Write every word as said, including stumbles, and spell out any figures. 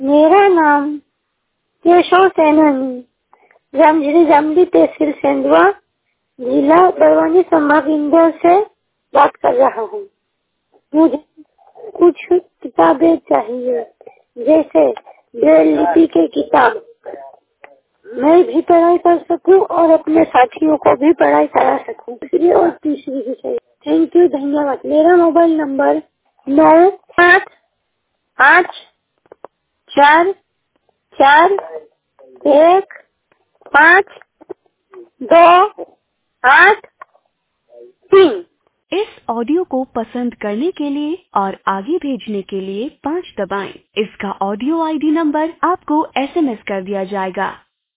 मेरा नाम केशव सैनानी, रामझरी जामली तहसील सेंधवा, जिला बड़वानी, संभाग इंदौर से बात कर रहा हूँ। मुझे कुछ किताबें चाहिए, जैसे ब्रेल लिपि की किताब, मैं भी पढ़ाई कर सकूं और अपने साथियों को भी पढ़ाई करा सकूं। दूसरी और तीसरी भी चाहिए। थैंक यू, धन्यवाद। मेरा मोबाइल नंबर नौ सात आठ चार चार एक पाँच दो आठ तीन। इस ऑडियो को पसंद करने के लिए और आगे भेजने के लिए पाँच दबाएं। इसका ऑडियो आईडी नंबर आपको एसएमएस कर दिया जाएगा।